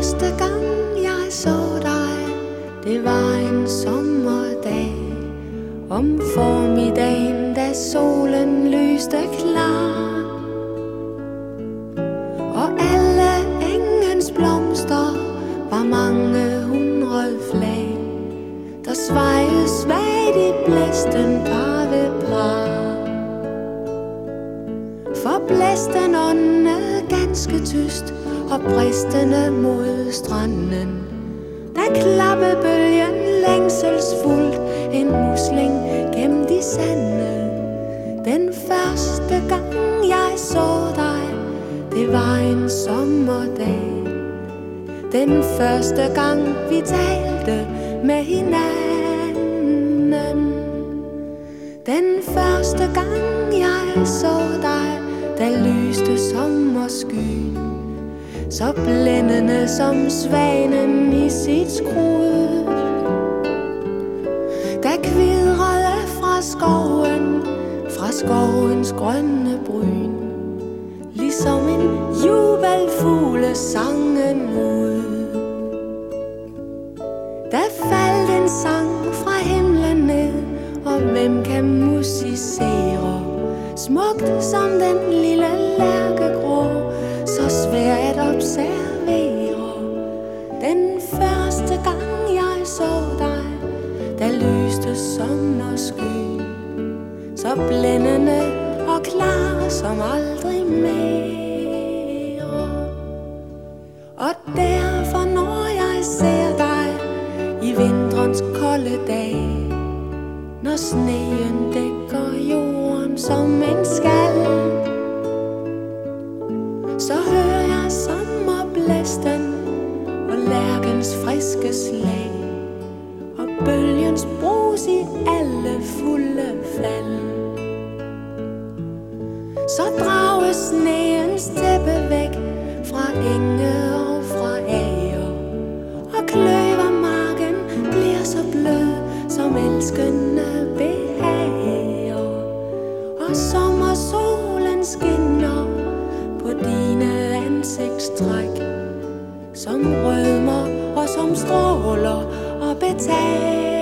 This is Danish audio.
første gang jeg så dig, det var en sommerdag. Om formiddagen, da solen lyste klar, og alle engens blomster var mange hundrede flag, der svajede svagt i blæsten par ved par. For blæsten åndede ganske tyst og bristende mod stranden. Da klappede bølgen længselsfuldt en musling gemt i sande. Den første gang jeg så dig, det var en sommerdag. Den første gang vi talte med hinanden. Den første gang jeg så dig, da lyste sommerskyen, så blændende som svanen i sit skrud. Da kvidrede fra skovens grønne bryn, ligesom en jubelfugle sangen ud. Der faldt en sang fra himlen ned, og hvem kan musicere smukt som den lille lærkegrå, så svær at observere. Den første gang jeg så dig, da lyste sommerskyen, så blændende og klar som aldrig mere. Og derfor når jeg ser dig i vinterens kolde dag, når sneen dækker jorden som en skal, så hører jeg sommerblæsten og lærkens friske slag, og bølgens brus i alle fulde fald. Så drages sneens tæppe væk fra enge og fra ager, og kløvermarken bliver så blød som elskende behager. Og sommersolen skinner på dine ansigtstræk, som rødmer og som stråler og betager.